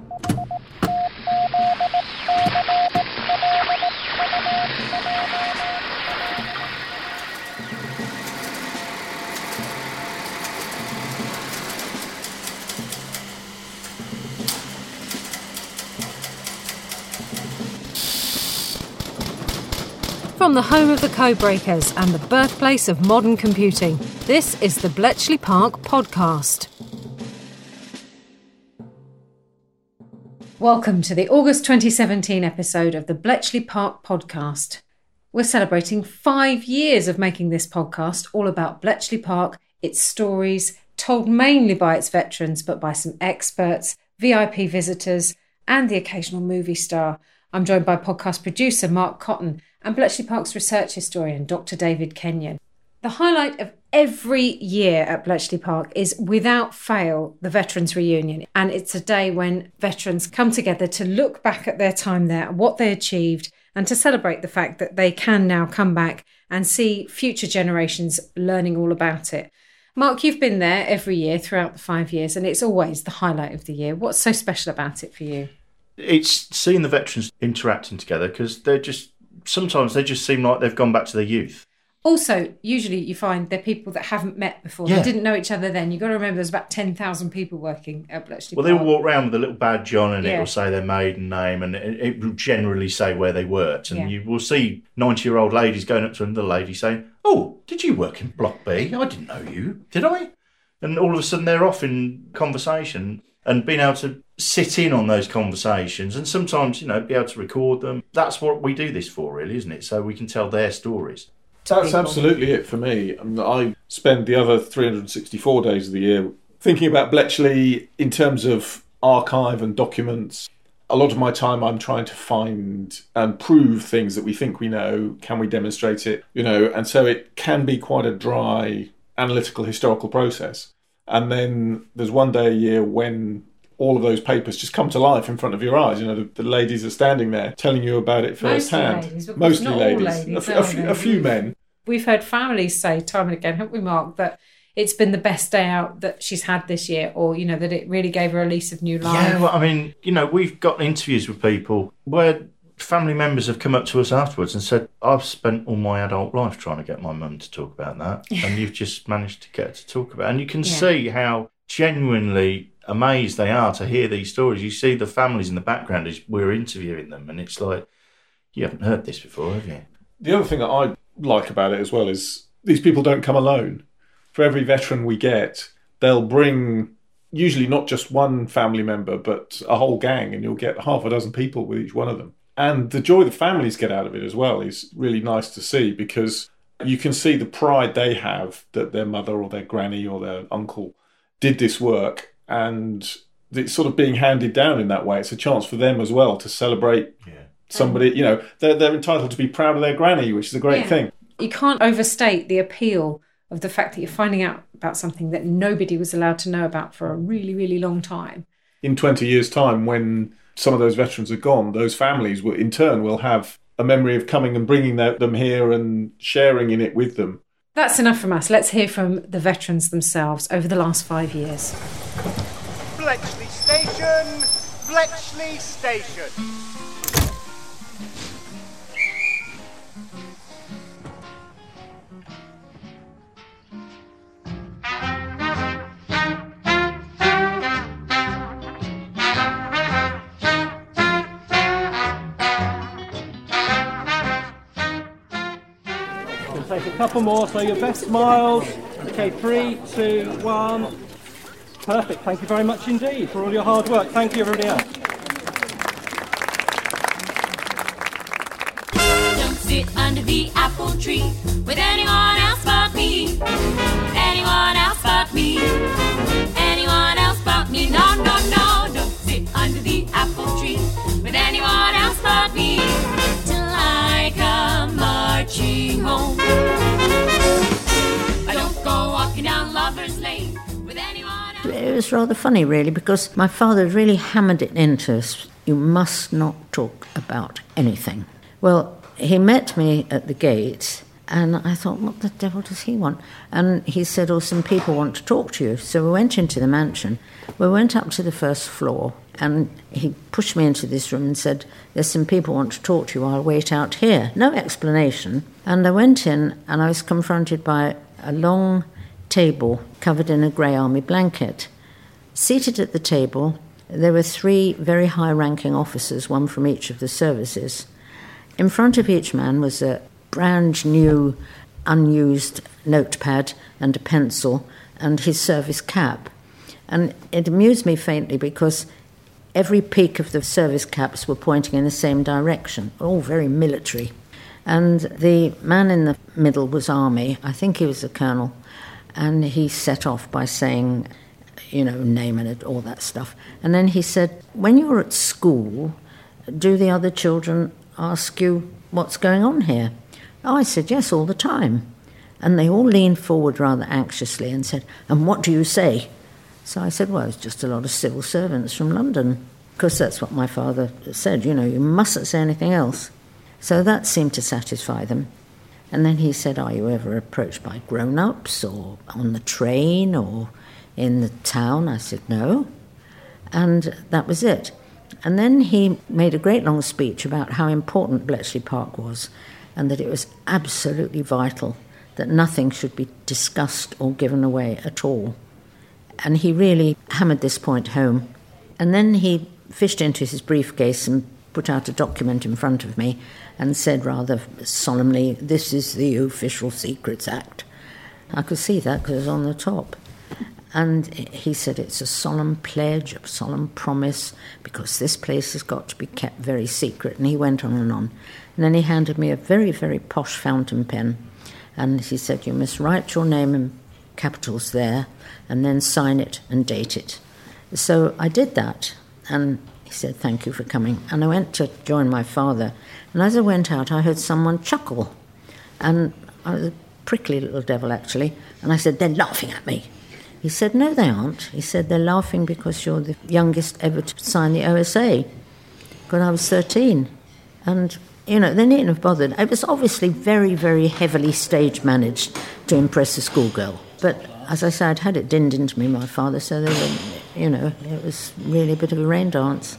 From the home of the Codebreakers and the birthplace of modern computing, this is the Bletchley Park Podcast. Welcome to the August 2017 episode of the Bletchley Park Podcast. We're celebrating 5 years of making this podcast all about Bletchley Park, its stories, told mainly by its veterans, but by some experts, VIP visitors, and the occasional movie star. I'm joined by podcast producer Mark Cotton and Bletchley Park's research historian, Dr. David Kenyon. The highlight of every year at Bletchley Park is, without fail, the Veterans Reunion. And it's a day when veterans come together to look back at their time there, what they achieved, and to celebrate the fact that they can now come back and see future generations learning all about it. Mark, you've been there every year throughout the 5 years, and it's always the highlight of the year. What's so special about it for you? It's seeing the veterans interacting together, because sometimes they just seem like they've gone back to their youth. Also, usually you find they're people that haven't met before. Yeah. They didn't know each other then. You've got to remember there's about 10,000 people working at Bletchley Park. Well, they'll walk around with a little badge on, and Yeah. it will say their maiden name, and it will generally say where they worked. And Yeah. you will see 90-year-old ladies going up to another lady saying, "Oh, did you work in Block B? I didn't know you, did I?" And all of a sudden they're off in conversation, and being able to sit in on those conversations and sometimes, be able to record them. That's what we do this for, really, isn't it? So we can tell their stories. That's absolutely it for me. I spend the other 364 days of the year thinking about Bletchley in terms of archive and documents. A lot of my time I'm trying to find and prove things that we think we know. Can we demonstrate it? And so it can be quite a dry, analytical, historical process. And then there's one day a year when all of those papers just come to life in front of your eyes. The ladies are standing there telling you about it firsthand. Mostly ladies. A few men. We've heard families say time and again, haven't we, Mark, that it's been the best day out that she's had this year, or, that it really gave her a lease of new life. Yeah, well, we've got interviews with people where family members have come up to us afterwards and said, "I've spent all my adult life trying to get my mum to talk about that," and you've just managed to get her to talk about it. And you can see how genuinely amazed they are to hear these stories. You see the families in the background as we're interviewing them, and it's like, you haven't heard this before, have you? The other thing that I like about it as well is these people don't come alone. For every veteran we get, they'll bring usually not just one family member, but a whole gang, and you'll get half a dozen people with each one of them. And the joy the families get out of it as well is really nice to see, because you can see the pride they have that their mother or their granny or their uncle did this work, and it's sort of being handed down in that way. It's a chance for them as well to celebrate somebody. They're entitled to be proud of their granny, which is a great thing. You can't overstate the appeal of the fact that you're finding out about something that nobody was allowed to know about for a really, really long time. In 20 years' time, when some of those veterans are gone, those families will have a memory of coming and bringing them here and sharing in it with them. That's enough from us. Let's hear from the veterans themselves over the last 5 years. Bletchley Station! Bletchley Station! Take a couple more, so your best smiles. Okay, 3, 2, 1. Perfect, thank you very much indeed for all your hard work. Thank you, everybody else. Don't sit under the apple tree with anyone else but me. Anyone else but me. Anyone else but me. No, no, no. Don't sit under the apple tree with anyone else but me. Till I come marching home. I don't go walking down Lover's Lane with anyone else. It was rather funny, really, because my father really hammered it into us. You must not talk about anything. Well, he met me at the gate And I thought, what the devil does he want? And he said, oh, some people want to talk to you. So we went into the mansion. We went up to the first floor, and he pushed me into this room and said, there's some people want to talk to you. I'll wait out here. No explanation. And I went in, and I was confronted by a long table covered in a grey army blanket. Seated at the table, there were 3 very high-ranking officers, one from each of the services. In front of each man was a brand new, unused notepad and a pencil and his service cap. And it amused me faintly because every peak of the service caps were pointing in the same direction, all very military. And the man in the middle was Army, I think he was a colonel, and he set off by saying, name and all that stuff. And then he said, when you're at school, do the other children ask you what's going on here? I said, yes, all the time. And they all leaned forward rather anxiously and said, and what do you say? So I said, well, it's just a lot of civil servants from London. Because that's what my father said, you mustn't say anything else. So that seemed to satisfy them. And then he said, are you ever approached by grown-ups or on the train or in the town? I said, no. And that was it. And then he made a great long speech about how important Bletchley Park was, and that it was absolutely vital that nothing should be discussed or given away at all. And he really hammered this point home. And then he fished into his briefcase and put out a document in front of me and said rather solemnly, this is the Official Secrets Act. I could see that because it was on the top. And he said it's a solemn pledge, a solemn promise, because this place has got to be kept very secret. And he went on and on. And then he handed me a very, very posh fountain pen. And he said, you must write your name in capitals there and then sign it and date it. So I did that. And he said, thank you for coming. And I went to join my father. And as I went out, I heard someone chuckle. And I was a prickly little devil, actually. And I said, they're laughing at me. He said, no, they aren't. He said, they're laughing because you're the youngest ever to sign the OSA. Because I was 13. And, they needn't have bothered. It was obviously very, very heavily stage managed to impress a schoolgirl. But as I said, I'd had it dinned into me, my father, so they were, it was really a bit of a rain dance.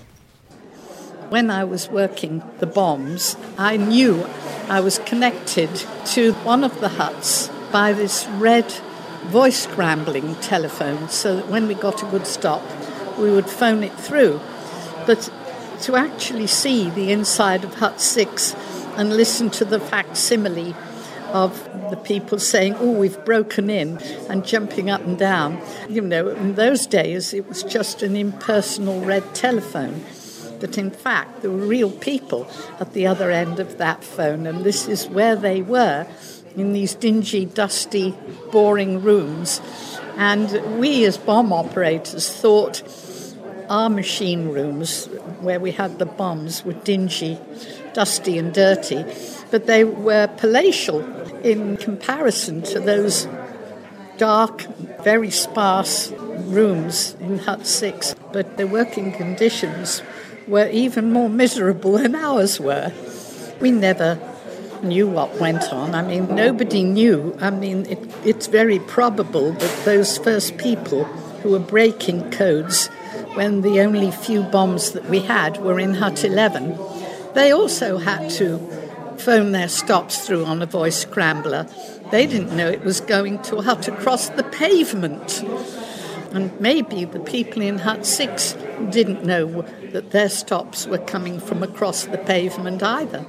When I was working the bombs, I knew I was connected to one of the huts by this red voice scrambling telephone, so that when we got a good stop, we would phone it through. But to actually see the inside of Hut 6 and listen to the facsimile of the people saying, oh, we've broken in, and jumping up and down. In those days, it was just an impersonal red telephone. But in fact, there were real people at the other end of that phone, and this is where they were, in these dingy, dusty, boring rooms. And we, as bomb operators, thought our machine rooms, where we had the bombs, were dingy, dusty and dirty, but they were palatial in comparison to those dark, very sparse rooms in Hut 6. But the working conditions were even more miserable than ours were. We never knew what went on. Nobody knew. It's very probable that those first people who were breaking codes when the only few bombs that we had were in Hut 11, they also had to phone their stops through on a voice scrambler. They didn't know it was going to a hut across the pavement. And maybe the people in Hut 6 didn't know that their stops were coming from across the pavement either.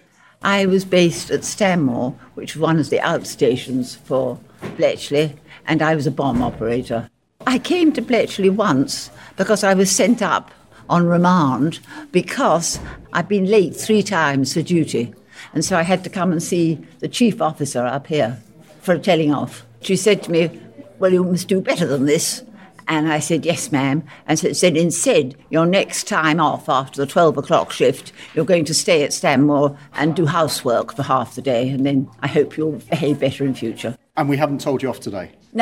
I was based at Stanmore, which was one of the outstations for Bletchley, and I was a bomb operator. I came to Bletchley once because I was sent up on remand because I'd been late 3 times for duty. And so I had to come and see the chief officer up here for a telling off. She said to me, well, you must do better than this. And I said, yes, ma'am. And so it said, instead, your next time off after the 12 o'clock shift, you're going to stay at Stanmore and do housework for half the day, and then I hope you'll behave better in future. And we haven't told you off today? No.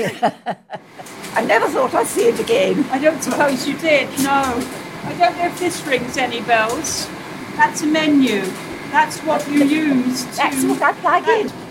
I never thought I'd see it again. I don't suppose you did, no. I don't know if this rings any bells. That's a menu. That's what you use to... That's what I plug in.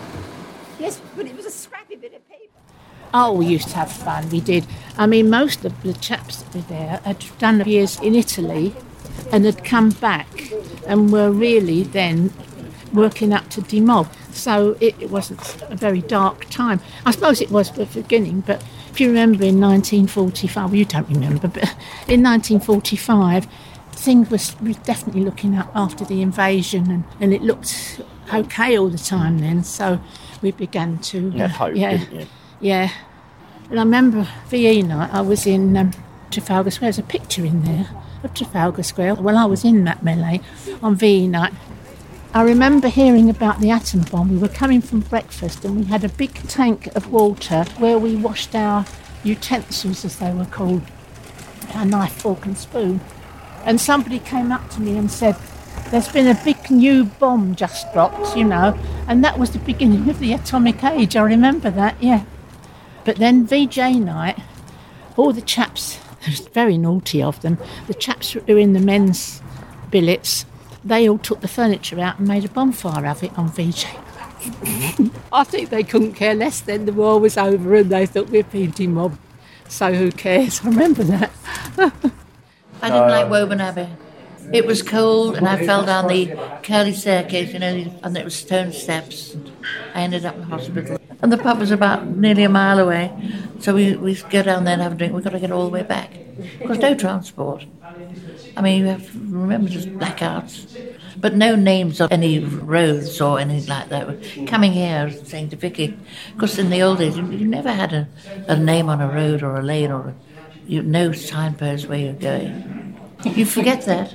Yes, but it was a scrappy bit of paper. Oh, we used to have fun, we did. I mean, most of the chaps that were there had done years in Italy and had come back and were really then working up to demob. So it wasn't a very dark time. I suppose it was at the beginning, but if you remember in 1945, well, you don't remember, but in 1945, things were definitely looking up after the invasion, and it looked okay all the time then. So we began to... hope, didn't you? Yeah. And I remember VE night, I was in Trafalgar Square. There's a picture in there of Trafalgar Square. Well, I was in that melee on VE night. I remember hearing about the atom bomb. We were coming from breakfast and we had a big tank of water where we washed our utensils, as they were called, our knife, fork and spoon. And somebody came up to me and said, there's been a big new bomb just dropped, you know, and that was the beginning of the atomic age. I remember that, yeah. But then VJ night, all the chaps, it was very naughty of them, the chaps who were in the men's billets, they all took the furniture out and made a bonfire of it on VJ. I think they couldn't care less then. The war was over and they thought we're being demobbed. So who cares? I remember that. I didn't like Woburn Abbey. It was cold and I fell down the curly staircase, you know, and it was stone steps. I ended up in hospital. And the pub was about nearly a mile away. So we go down there and have a drink. We've got to get all the way back. Because no transport. I mean, you have to remember there's blackouts. But no names of any roads or anything like that. Coming here, I was saying to Vicky, because in the old days, you never had a name on a road or a lane or no signpost where you're going. You forget that.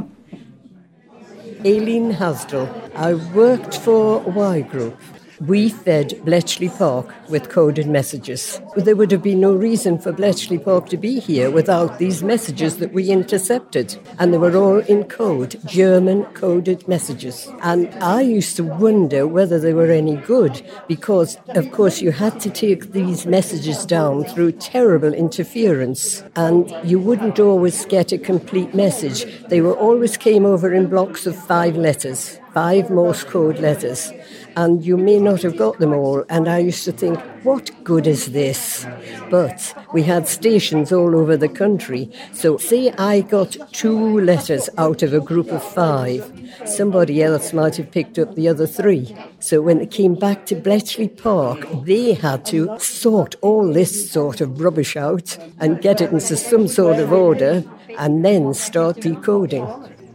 Aileen Hasdell. I worked for Y Group. We fed Bletchley Park with coded messages. There would have been no reason for Bletchley Park to be here without these messages that we intercepted. And they were all in code, German coded messages. And I used to wonder whether they were any good because, of course, you had to take these messages down through terrible interference. And you wouldn't always get a complete message. They were always came over in blocks of 5 letters, 5 Morse code letters. And you may not have got them all. And I used to think, what good is this? But we had stations all over the country. So say I got 2 letters out of a group of 5. Somebody else might have picked up the other 3. So when it came back to Bletchley Park, they had to sort all this sort of rubbish out and get it into some sort of order and then start decoding.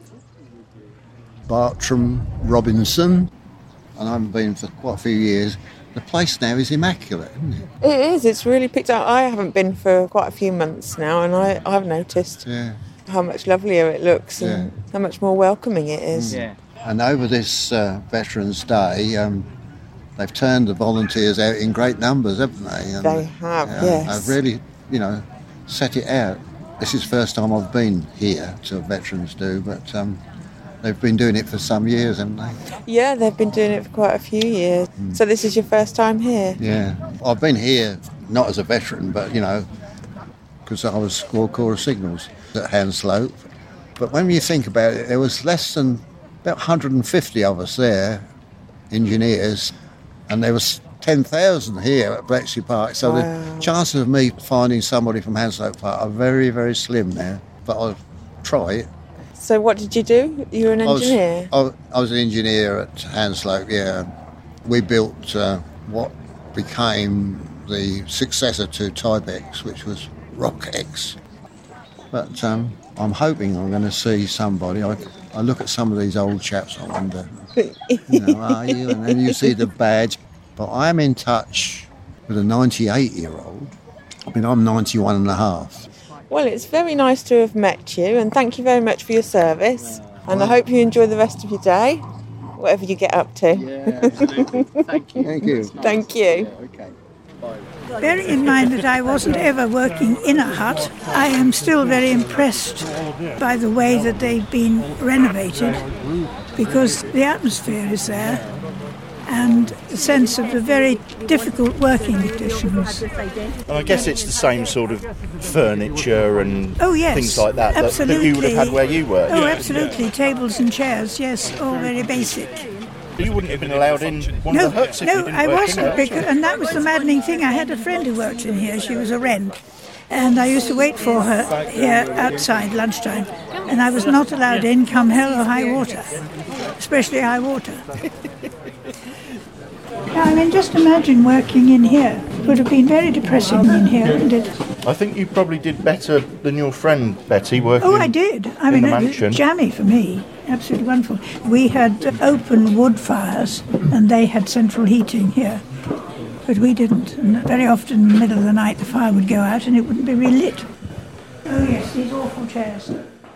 Bartram Robinson. And I haven't been for quite a few years. The place now is immaculate, isn't it? It is. It's really picked up. I haven't been for quite a few months now, and I've noticed how much lovelier it looks and how much more welcoming it is. Yeah. And over this Veterans' Day, they've turned the volunteers out in great numbers, haven't they? And, they have, yes. They've really, set it out. This is the first time I've been here to Veterans' Do, but... they've been doing it for some years, haven't they? Yeah, they've been doing it for quite a few years. So this is your first time here? Yeah. I've been here, not as a veteran, but, because I was Squad Corps of Signals at Hanslope. But when you think about it, there was less than about 150 of us there, engineers, and there was 10,000 here at Bletchley Park. So the chances of me finding somebody from Hanslope Park are very, very slim now. But I'll try it. So what did you do? You were an engineer? I was an engineer at Hanslope, yeah. We built what became the successor to Typex, which was RockX. But I'm hoping I'm going to see somebody. I look at some of these old chaps, I wonder, are you? And then you see the badge. But I'm in touch with a 98-year-old. I mean, I'm 91 and a half. Well, it's very nice to have met you, and thank you very much for your service. And I hope you enjoy the rest of your day, whatever you get up to. Yeah, absolutely. Thank you. Thank you. Thank you. Yeah, okay. Bye. Bearing in mind that I wasn't ever working in a hut, I am still very impressed by the way that they've been renovated, because the atmosphere is there and the sense of the very difficult working conditions. And I guess it's the same sort of furniture and things like that that you would have had where you were. Oh, absolutely. Tables and chairs, yes, all very basic. You wouldn't have been allowed in one of the huts if you didn't I work wasn't, out. and that was the maddening thing. I had a friend who worked in here. She was a wren, and I used to wait for her here outside lunchtime, and I was not allowed in come hell or high water, especially high water. I mean, just imagine working in here. It would have been very depressing in here, wouldn't it? I think you probably did better than your friend Betty working Oh, I did. I mean, it was jammy for me. Absolutely wonderful. We had open wood fires, and they had central heating here. But we didn't. And very often in the middle of the night, the fire would go out and it wouldn't be relit. Oh, yes, these awful chairs.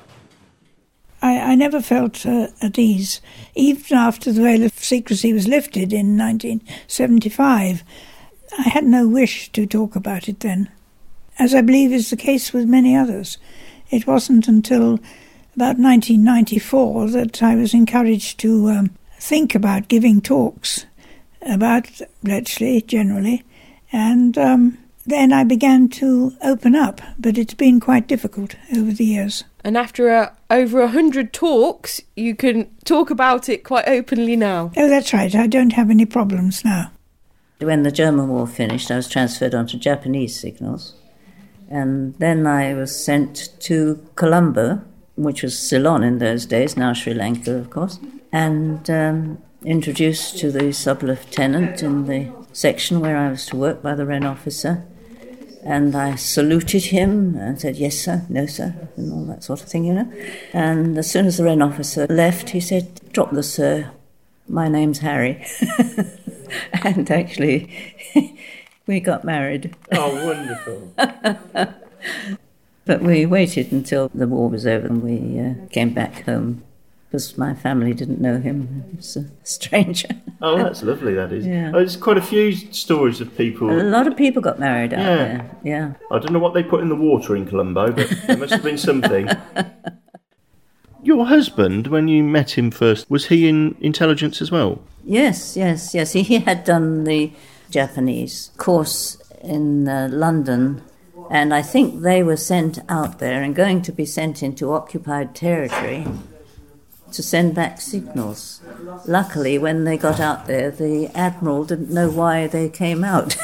I never felt at ease, even after the veil of secrecy was lifted in 1975. I had no wish to talk about it then, as I believe is the case with many others. It wasn't until about 1994 that I was encouraged to think about giving talks about Bletchley generally, and then I began to open up, but it's been quite difficult over the years. And after over 100 talks, you can talk about it quite openly now. Oh, that's right. I don't have any problems now. When the German war finished, I was transferred onto Japanese signals. And then I was sent to Colombo, which was Ceylon in those days, now Sri Lanka, of course, and introduced to the sub-lieutenant in the section where I was to work by the Wren officer. And I saluted him and said, yes, sir, no, sir, and all that sort of thing, you know. And as soon as the Wren officer left, he said, drop the sir, my name's Harry. And actually, we got married. Oh, wonderful. But we waited until the war was over and we came back home, because my family didn't know him. He was a stranger. Oh, that's lovely, that is. Yeah. Oh, there's quite a few stories of people... A lot of people got married out there, yeah. I don't know what they put in the water in Colombo, but there must have been something. Your husband, when you met him first, was he in intelligence as well? Yes. He had done the Japanese course in London, and I think they were sent out there and going to be sent into occupied territory to send back signals. Luckily, when they got out there, the Admiral didn't know why they came out.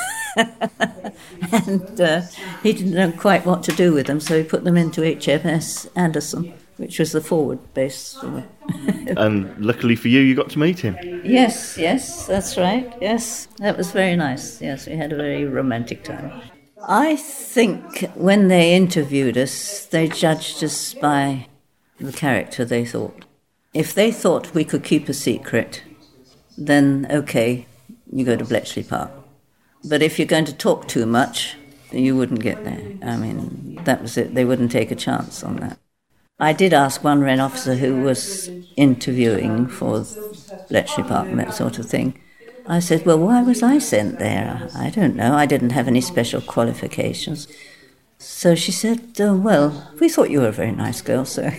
And he didn't know quite what to do with them, so he put them into HMS Anderson, which was the forward base. And luckily for you, you got to meet him. Yes, that's right. Yes, that was very nice. Yes, we had a very romantic time. I think when they interviewed us, they judged us by the character they thought. If they thought we could keep a secret, then okay, you go to Bletchley Park. But if you're going to talk too much, you wouldn't get there. I mean, that was it. They wouldn't take a chance on that. I did ask one Wren officer who was interviewing for Bletchley Park and that sort of thing. I said, well, why was I sent there? I don't know. I didn't have any special qualifications. So she said, well, we thought you were a very nice girl, so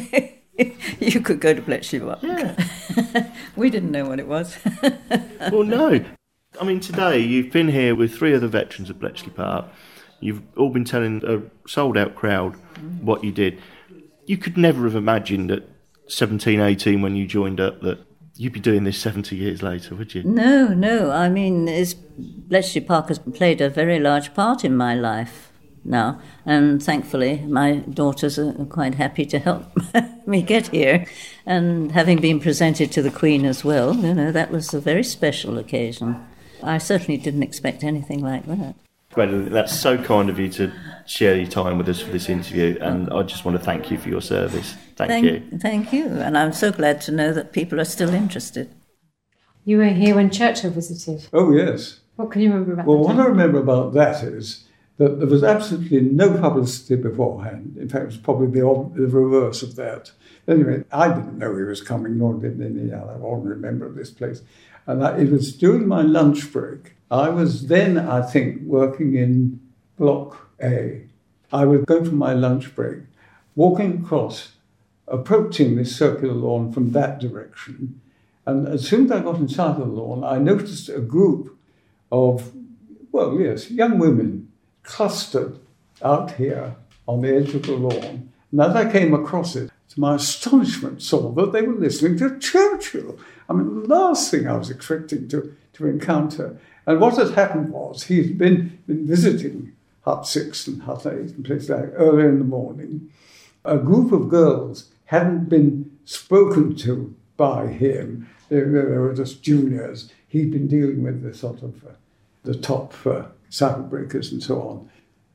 you could go to Bletchley Park. Yeah. We didn't know what it was. Well, no. I mean, today you've been here with 3 other veterans at Bletchley Park. You've all been telling a sold-out crowd what you did. You could never have imagined at 17, 18 when you joined up that you'd be doing this 70 years later, would you? No. I mean, Bletchley Park has played a very large part in my life now, and thankfully my daughters are quite happy to help me get here. And having been presented to the Queen as well, you know, that was a very special occasion. I certainly didn't expect anything like that. Gwendolyn, that's so kind of you to share your time with us for this interview, and I just want to thank you for your service. Thank you. Thank you, and I'm so glad to know that people are still interested. You were here when Churchill visited. Oh, yes. What can you remember about that? Well, what I remember about that is that there was absolutely no publicity beforehand. In fact, it was probably the reverse of that. Anyway, I didn't know he was coming, nor did any other ordinary member of this place. And it was during my lunch break. I was then, I think, working in Block A. I would go for my lunch break, walking across, approaching this circular lawn from that direction. And as soon as I got inside the lawn, I noticed a group of, young women clustered out here on the edge of the lawn. And as I came across it, to my astonishment, saw that they were listening to Churchill. I mean, the last thing I was expecting to encounter. And what had happened was he'd been visiting Hut 6 and Hut 8 and places like early in the morning. A group of girls hadn't been spoken to by him. They were just juniors. He'd been dealing with the sort of the top circuit breakers and so on.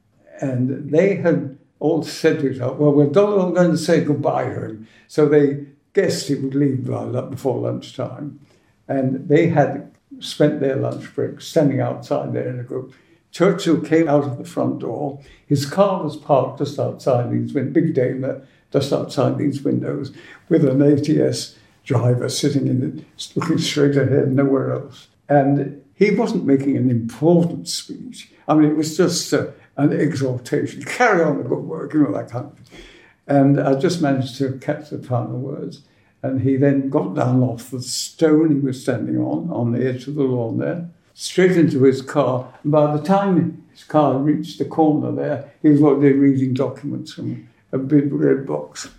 And they had all said to each other, well, we're all going to say goodbye to him. So they guessed he would leave before lunchtime. And they had spent their lunch break standing outside there in a group. Churchill came out of the front door. His car was parked just outside these windows, big Daimler, just outside these windows, with an ATS driver sitting in it, looking straight ahead, nowhere else. And he wasn't making an important speech. I mean, it was just an exhortation. Carry on the good work, that kind of thing. And I just managed to catch the final words. And he then got down off the stone he was standing on the edge of the lawn there, straight into his car. And by the time his car reached the corner there, he was already reading documents from a big red box.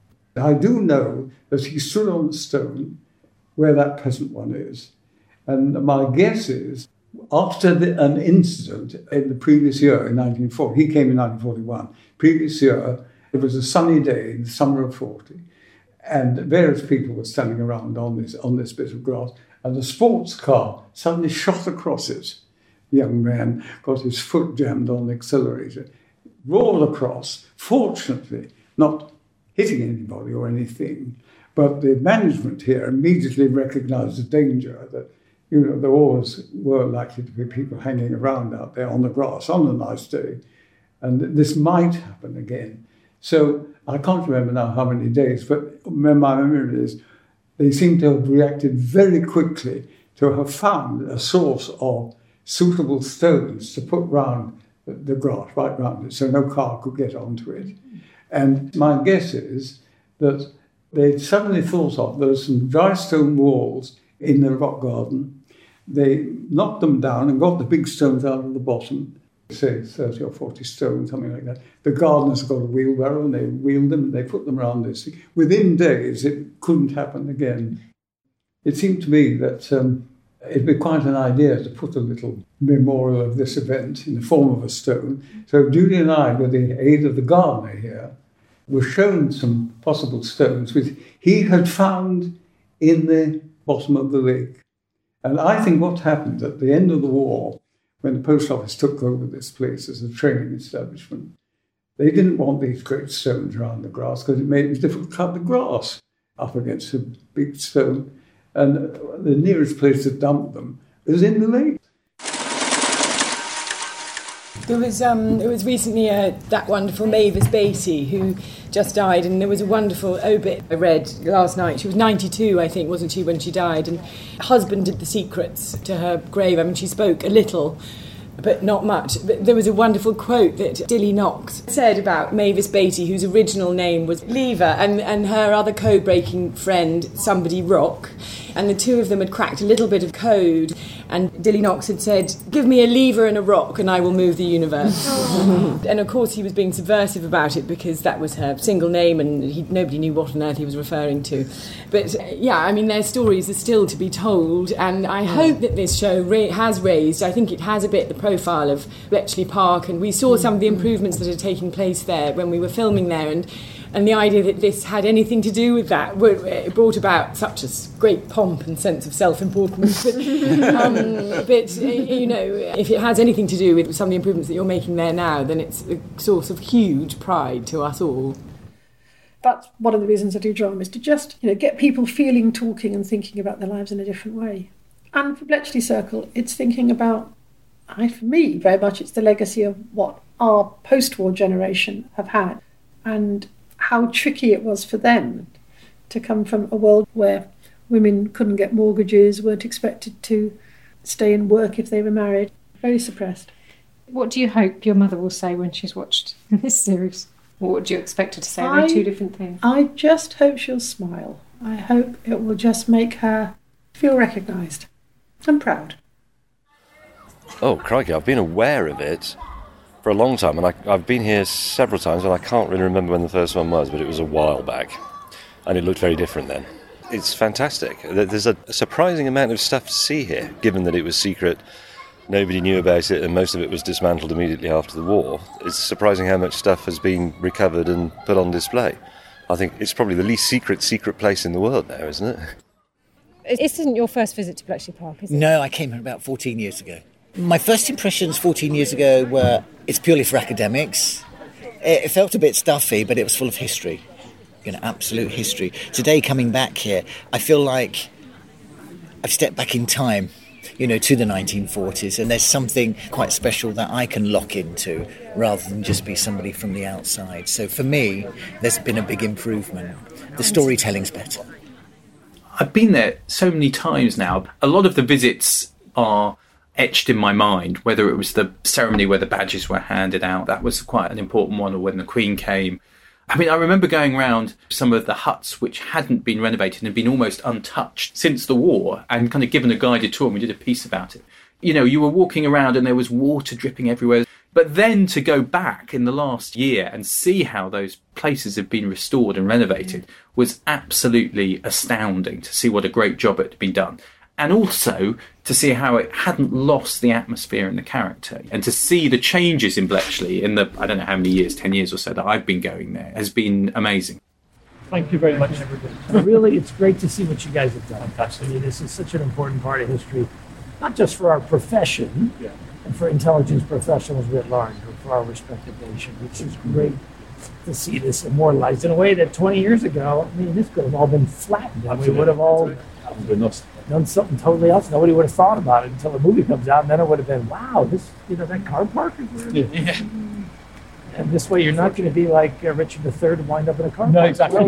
I do know that he stood on the stone where that present one is. And my guess is, after an incident in the previous year, in 1940, he came in 1941, previous year, it was a sunny day in the summer of 40, and various people were standing around on this bit of grass, and a sports car suddenly shot across it. The young man got his foot jammed on the accelerator, rolled across, fortunately not hitting anybody or anything, but the management here immediately recognised the danger that, there always were likely to be people hanging around out there on the grass on a nice day, and this might happen again. So I can't remember now how many days, but my memory is they seem to have reacted very quickly to have found a source of suitable stones to put round the grass, right round it, so no car could get onto it. And my guess is that they suddenly thought of there were some dry stone walls in the rock garden. They knocked them down and got the big stones out of the bottom, say 30 or 40 stones, something like that. The gardeners got a wheelbarrow and they wheeled them and they put them around this thing. Within days, it couldn't happen again. It seemed to me that it'd be quite an idea to put a little memorial of this event in the form of a stone. So Judy and I, with the aid of the gardener here, were shown some possible stones which he had found in the bottom of the lake. And I think what happened at the end of the war, when the post office took over this place as a training establishment, they didn't want these great stones around the grass because it made it difficult to cut the grass up against a big stone. And the nearest place to dump them was in the lake. There was it was recently that wonderful Mavis Beatty who just died, and there was a wonderful obit I read last night. She was 92, I think, wasn't she, when she died? And her husband did the secrets to her grave. I mean, she spoke a little, but not much. But there was a wonderful quote that Dilly Knox said about Mavis Beatty, whose original name was Lever, and her other code-breaking friend, Somebody Rock. And the two of them had cracked a little bit of code, and Dilly Knox had said, give me a lever and a rock and I will move the universe. And of course he was being subversive about it because that was her single name and nobody knew what on earth he was referring to. But yeah, I mean, their stories are still to be told, and I hope that this show has raised, I think it has a bit the profile of Bletchley Park, and we saw some of the improvements that are taking place there when we were filming there, and the idea that this had anything to do with that, it brought about such a great pomp and sense of self-importance. But if it has anything to do with some of the improvements that you're making there now, then it's a source of huge pride to us all. That's one of the reasons I do drama, is to just get people feeling, talking and thinking about their lives in a different way. And for Bletchley Circle, it's thinking about, for me, very much it's the legacy of what our post-war generation have had, and how tricky it was for them to come from a world where women couldn't get mortgages, weren't expected to stay and work if they were married, very suppressed. What do you hope your mother will say when she's watched this series? Or what do you expect her to say? They're two different things. I just hope she'll smile. I hope it will just make her feel recognised and proud. Oh, crikey, I've been aware of it, for a long time, and I've been here several times, and I can't really remember when the first one was, but it was a while back, and it looked very different then. It's fantastic. There's a surprising amount of stuff to see here, given that it was secret, nobody knew about it, and most of it was dismantled immediately after the war. It's surprising how much stuff has been recovered and put on display. I think it's probably the least secret place in the world now, isn't it? This isn't your first visit to Bletchley Park, is it? No, I came here about 14 years ago. My first impressions 14 years ago were it's purely for academics. It felt a bit stuffy, but it was full of history, absolute history. Today, coming back here, I feel like I've stepped back in time, to the 1940s, and there's something quite special that I can lock into rather than just be somebody from the outside. So for me, there's been a big improvement. The storytelling's better. I've been there so many times now. A lot of the visits are etched in my mind, whether it was the ceremony where the badges were handed out, that was quite an important one, or when the Queen came. I mean, I remember going around some of the huts which hadn't been renovated and been almost untouched since the war, and kind of given a guided tour, and we did a piece about it. You were walking around and there was water dripping everywhere. But then to go back in the last year and see how those places have been restored and renovated was absolutely astounding, to see what a great job it had been done. And also to see how it hadn't lost the atmosphere and the character. And to see the changes in Bletchley in the, I don't know how many years, 10 years or so that I've been going there, has been amazing. Thank you very much, everybody. Really, it's great to see what you guys have done. I mean, this is such an important part of history, not just for our profession and for intelligence professionals writ large, but for our respective nation, which is great to see this immortalized in a way that 20 years ago, this could have all been flattened. And we would have all done something totally else. Nobody would have thought about it until the movie comes out, and then it would have been, wow, this, that car park is where And this way you're not going to be like Richard III and wind up in a car park. No, exactly.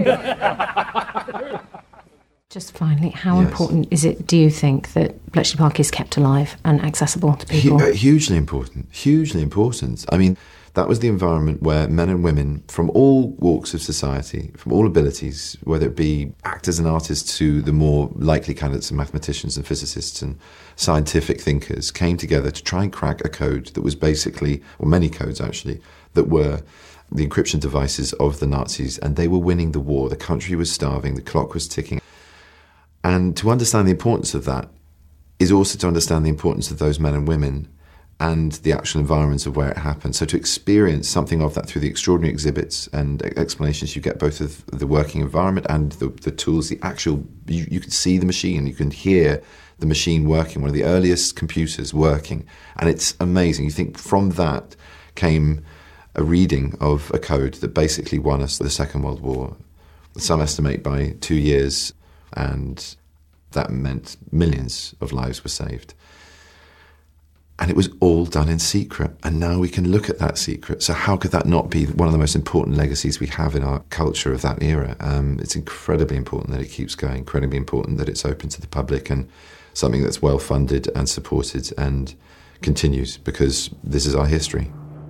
Just finally, how important is it, do you think, that Bletchley Park is kept alive and accessible to people? Hugely important, hugely important. I mean, that was the environment where men and women from all walks of society, from all abilities, whether it be actors and artists to the more likely candidates of mathematicians and physicists and scientific thinkers, came together to try and crack a code that was basically, or many codes actually, that were the encryption devices of the Nazis, and they were winning the war. The country was starving, the clock was ticking. And to understand the importance of that is also to understand the importance of those men and women and the actual environments of where it happened. So to experience something of that through the extraordinary exhibits and explanations you get, both of the working environment and the tools, the actual, you can see the machine, you can hear the machine working, one of the earliest computers working, and it's amazing. You think from that came a reading of a code that basically won us the Second World War. Some estimate by 2 years, and that meant millions of lives were saved. And it was all done in secret, and now we can look at that secret. So how could that not be one of the most important legacies we have in our culture of that era? It's incredibly important that it keeps going, incredibly important that it's open to the public and something that's well funded and supported and continues, because this is our history.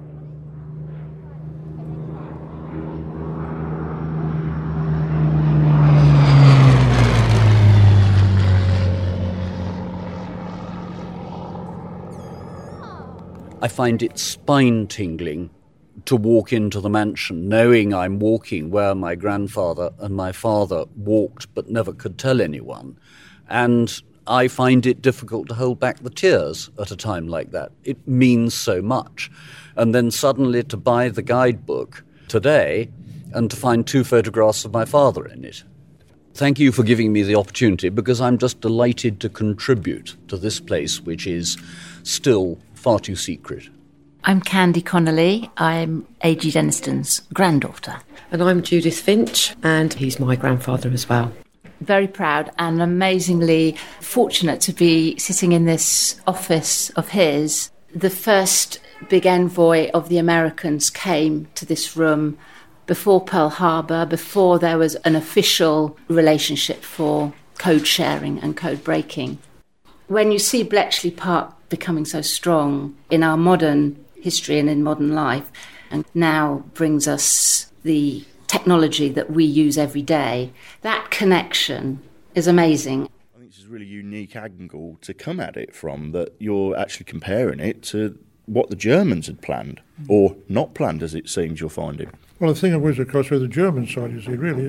I find it spine-tingling to walk into the mansion knowing I'm walking where my grandfather and my father walked but never could tell anyone. And I find it difficult to hold back the tears at a time like that. It means so much. And then suddenly to buy the guidebook today and to find 2 photographs of my father in it. Thank you for giving me the opportunity, because I'm just delighted to contribute to this place, which is still far too secret. I'm Candy Connolly. I'm A.G. Denniston's granddaughter. And I'm Judith Finch, and he's my grandfather as well. Very proud and amazingly fortunate to be sitting in this office of his. The first big envoy of the Americans came to this room before Pearl Harbor, before there was an official relationship for code sharing and code breaking. When you see Bletchley Park becoming so strong in our modern history and in modern life, and now brings us the technology that we use every day, that connection is amazing. I think it's a really unique angle to come at it from, that you're actually comparing it to what the Germans had planned, or not planned as it seems you're finding. Well, the thing was, of course, with the German side, you see, really,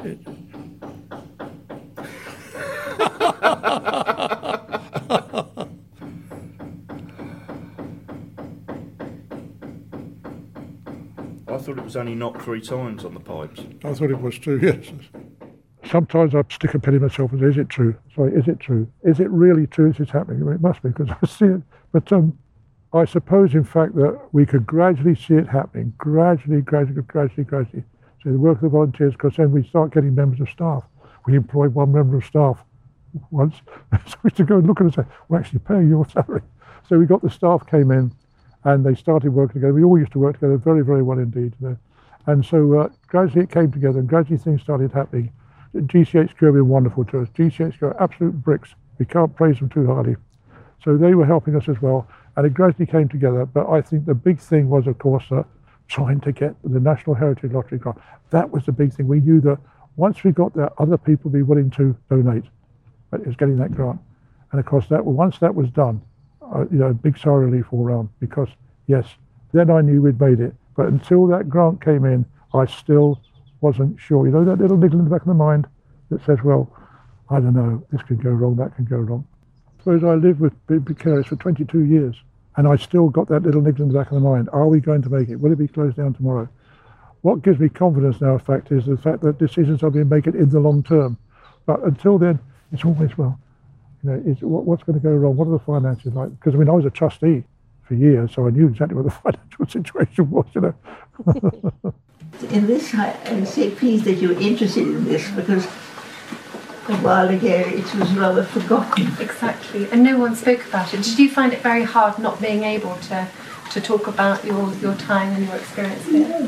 I thought it was only knocked 3 times on the pipes. I thought it was too, yes. Sometimes I stick a pin in myself and say, is it true? Sorry, is it true? Is it really true this is happening? Well, it must be, because I see it. But I suppose, in fact, that we could gradually see it happening, gradually. So the work of the volunteers, because then we start getting members of staff. We employed one member of staff once. So we used to go and look at it and say, we're actually paying your salary. So we got the staff came in, and they started working together. We all used to work together very, very well indeed. And so gradually it came together, and gradually things started happening. GCHQ have been wonderful to us. GCHQ are absolute bricks. We can't praise them too highly. So they were helping us as well, and it gradually came together. But I think the big thing was, of course, trying to get the National Heritage Lottery grant. That was the big thing. We knew that once we got there, other people would be willing to donate. But it was getting that grant. And of course, once that was done, a big sigh of relief all round, because, yes, then I knew we'd made it. But until that grant came in, I still wasn't sure. That little niggle in the back of the mind that says, well, I don't know, this can go wrong, that can go wrong. I suppose I lived with Vicarious for 22 years, and I still got that little niggle in the back of the mind. Are we going to make it? Will it be closed down tomorrow? What gives me confidence now, in fact, is the fact that decisions are being made in the long term. But until then, it's always, well, what's going to go wrong? What are the finances like? Because, I was a trustee for years, so I knew exactly what the financial situation was, In this, I say please that you're interested in this, because a while ago it was rather forgotten. Exactly, and no one spoke about it. Did you find it very hard not being able to talk about your time and your experience here?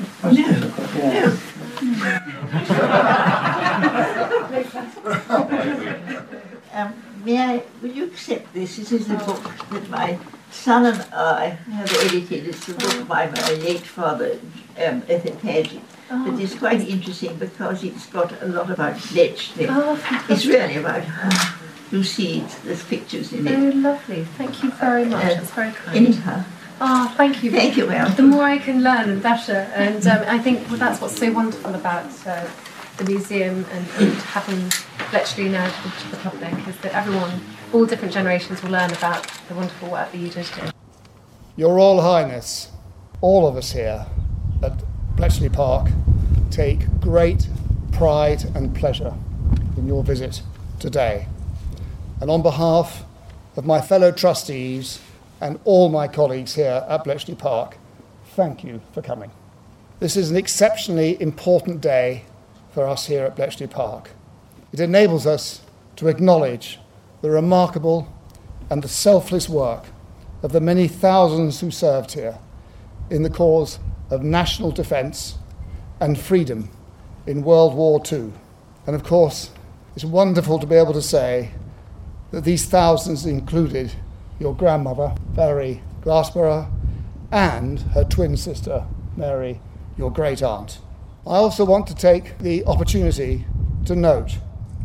Will you accept this? This is the book that my son and I have edited. It's the book by my late father, Ethan Paget. But it's quite interesting because it's got a lot about Bletchley. It's really about her. You see there's pictures in it. Oh, lovely. Thank you very much. That's very kind. Anyhow. Thank you. Thank you, Mel. The more I can learn, the better. And I think that's what's so wonderful about the museum and having Bletchley now to the public, is that everyone, all different generations, will learn about the wonderful work that you did do. Your Royal Highness, all of us here at Bletchley Park take great pride and pleasure in your visit today. And on behalf of my fellow trustees and all my colleagues here at Bletchley Park, thank you for coming. This is an exceptionally important day for us here at Bletchley Park. It enables us to acknowledge the remarkable and the selfless work of the many thousands who served here in the cause of national defence and freedom in World War II. And of course, it's wonderful to be able to say that these thousands included your grandmother, Valerie Glassborough, and her twin sister, Mary, your great aunt. I also want to take the opportunity to note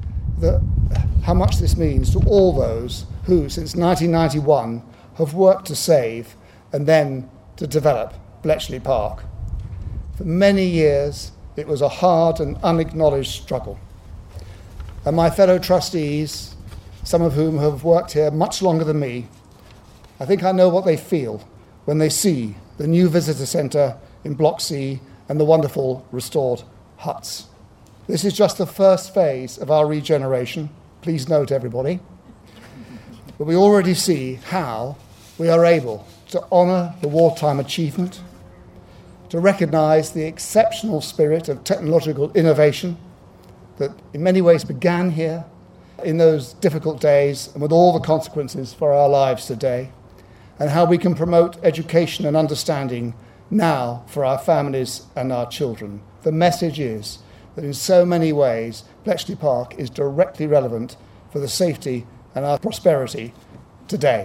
how much this means to all those who, since 1991, have worked to save and then to develop Bletchley Park. For many years, it was a hard and unacknowledged struggle. And my fellow trustees, some of whom have worked here much longer than me, I think I know what they feel when they see the new visitor centre in Block C and the wonderful restored huts. This is just the first phase of our regeneration. Please note, everybody. But we already see how we are able to honour the wartime achievement, to recognise the exceptional spirit of technological innovation that in many ways began here in those difficult days and with all the consequences for our lives today, and how we can promote education and understanding now for our families and our children. The message is that in so many ways, Bletchley Park is directly relevant for the safety and our prosperity today.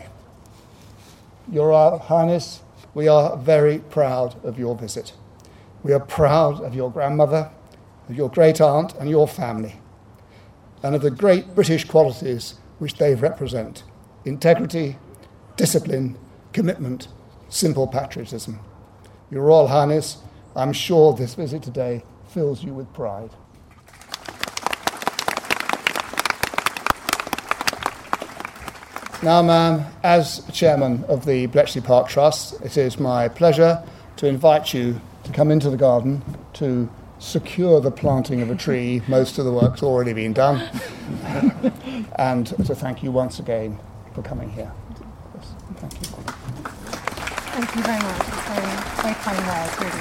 Your Royal Highness, we are very proud of your visit. We are proud of your grandmother, of your great aunt and your family, and of the great British qualities which they represent: integrity, discipline, commitment simple patriotism. Your Royal Highness, I'm sure this visit today fills you with pride. Now, ma'am, as chairman of the Bletchley Park Trust, it is my pleasure to invite you to come into the garden to secure the planting of a tree. Most of the work's already been done. And to thank you once again for coming here. Yes, thank you. Thank you very much. It's very kind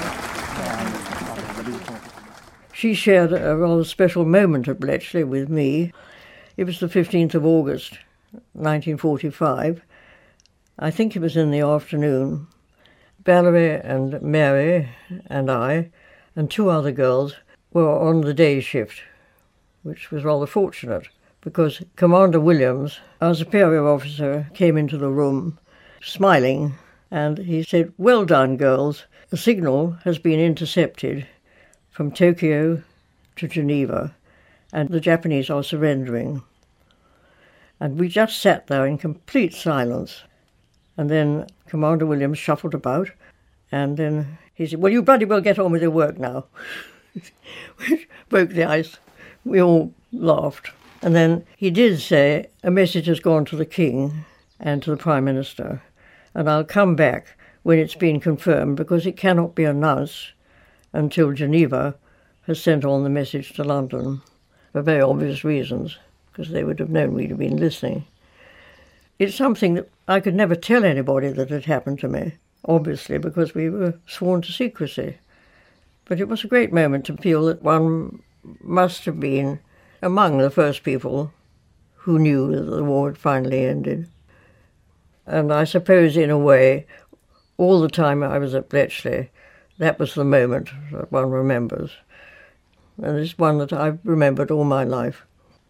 words, really. She shared a rather special moment at Bletchley with me. It was the 15th of August, 1945. I think it was in the afternoon. Valerie and Mary and I and 2 other girls were on the day shift, which was rather fortunate because Commander Williams, our superior officer, came into the room smiling, and he said, "Well done, girls. The signal has been intercepted from Tokyo to Geneva, and the Japanese are surrendering." And we just sat there in complete silence. And then Commander Williams shuffled about, and then he said, "Well, you bloody well get on with your work now." Which broke the ice. We all laughed. And then he did say, "A message has gone to the King and to the Prime Minister, and I'll come back when it's been confirmed, because it cannot be announced until Geneva has sent on the message to London, for very obvious reasons, because they would have known we'd have been listening." It's something that I could never tell anybody that had happened to me, obviously, because we were sworn to secrecy. But it was a great moment to feel that one must have been among the first people who knew that the war had finally ended. And I suppose, in a way, all the time I was at Bletchley, that was the moment that one remembers. And it's one that I've remembered all my life.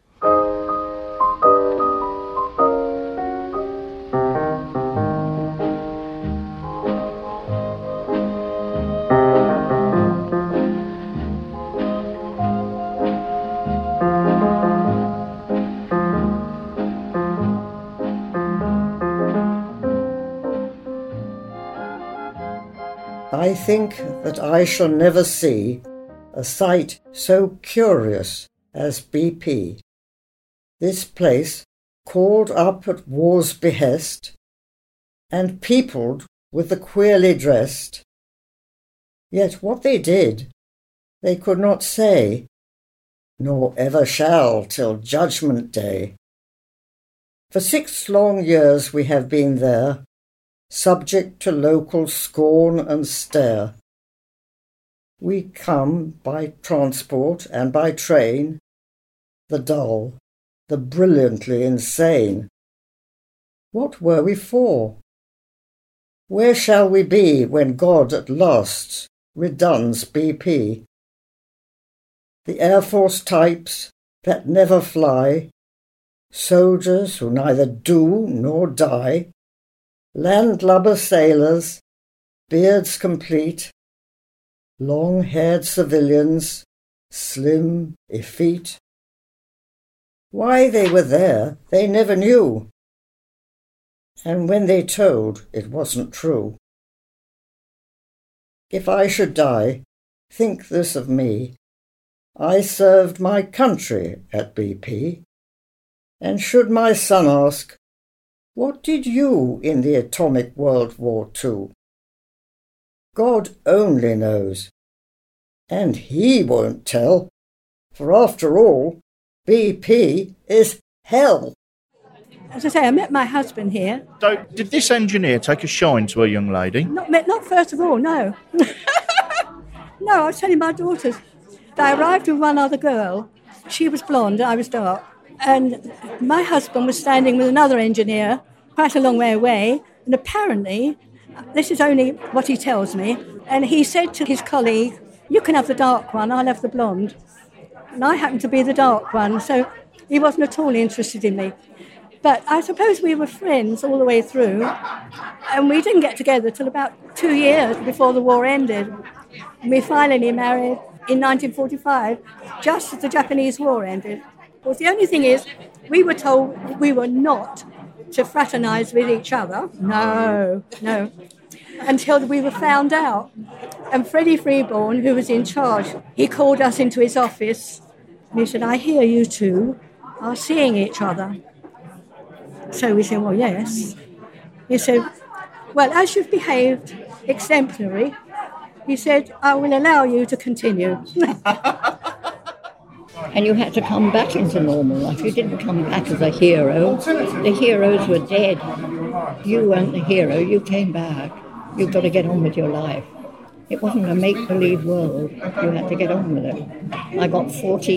I think that I shall never see a sight so curious as BP. This place, called up at war's behest, and peopled with the queerly dressed. Yet what they did, they could not say, nor ever shall till Judgment Day. For 6 long years we have been there, subject to local scorn and stare. We come by transport and by train, the dull, the brilliantly insane. What were we for? Where shall we be when God at last reduns BP? The Air Force types that never fly, soldiers who neither do nor die, landlubber sailors, beards complete, long-haired civilians, slim, effete. Why they were there, they never knew. And when they told, it wasn't true. If I should die, think this of me. I served my country at BP. And should my son ask, what did you in the atomic World War II? God only knows. And he won't tell, for after all, BP is hell. As I say, I met my husband here. So, did this engineer take a shine to a young lady? Not first of all, no. No, I was telling my daughters. I arrived with one other girl. She was blonde, I was dark. And my husband was standing with another engineer quite a long way away. And apparently, this is only what he tells me, and he said to his colleague, "You can have the dark one, I'll have the blonde." And I happened to be the dark one, so he wasn't at all interested in me. But I suppose we were friends all the way through, and we didn't get together till about 2 years before the war ended. And we finally married in 1945, just as the Japanese war ended. Well, the only thing is, we were told we were not to fraternise with each other. No. until we were found out. And Freddie Freeborn, who was in charge, he called us into his office and he said, I hear you two are seeing each other. So we said, well, yes. He said, well, as you've behaved exemplary, he said, I will allow you to continue. And you had to come back into normal life. You didn't come back as a hero. The heroes were dead. You weren't the hero. You came back. You've got to get on with your life. It wasn't a make-believe world. You had to get on with it. I got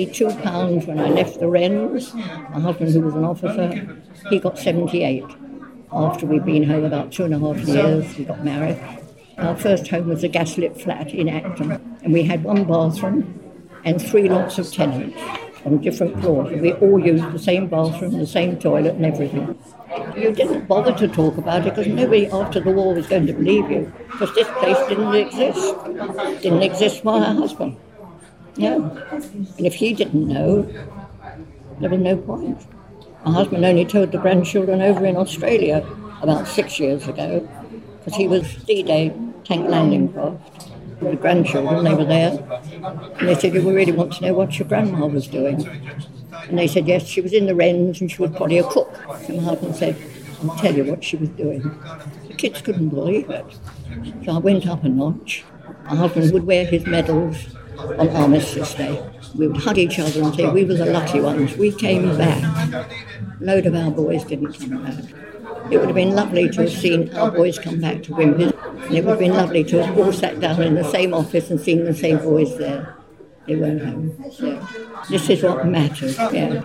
£42 when I left the Wrens. My husband, who was an officer, he got 78. After we'd been home about 2.5 years, we got married. Our first home was a gaslit flat in Acton, and we had 1 bathroom and 3 lots of tenants on different floors. We all used the same bathroom, the same toilet and everything. You didn't bother to talk about it because nobody after the war was going to believe you, because this place didn't exist. Didn't exist for her husband. No. And if he didn't know, there was no point. My husband only told the grandchildren over in Australia about 6 years ago, because he was D-Day tank landing craft. The grandchildren, they were there, and they said, we really want to know what your grandma was doing. And they said, yes, she was in the Wrens and she was probably a cook. And my husband said, I'll tell you what she was doing. The kids couldn't believe it. So I went up a notch. My husband would wear his medals on Armistice Day. We would hug each other and say, we were the lucky ones. We came back. A load of our boys didn't come back. It would have been lovely to have seen our boys come back to Wimbledon. And it would have been lovely to have all sat down in the same office and seen the same boys there. They weren't home. So this is what matters, yeah.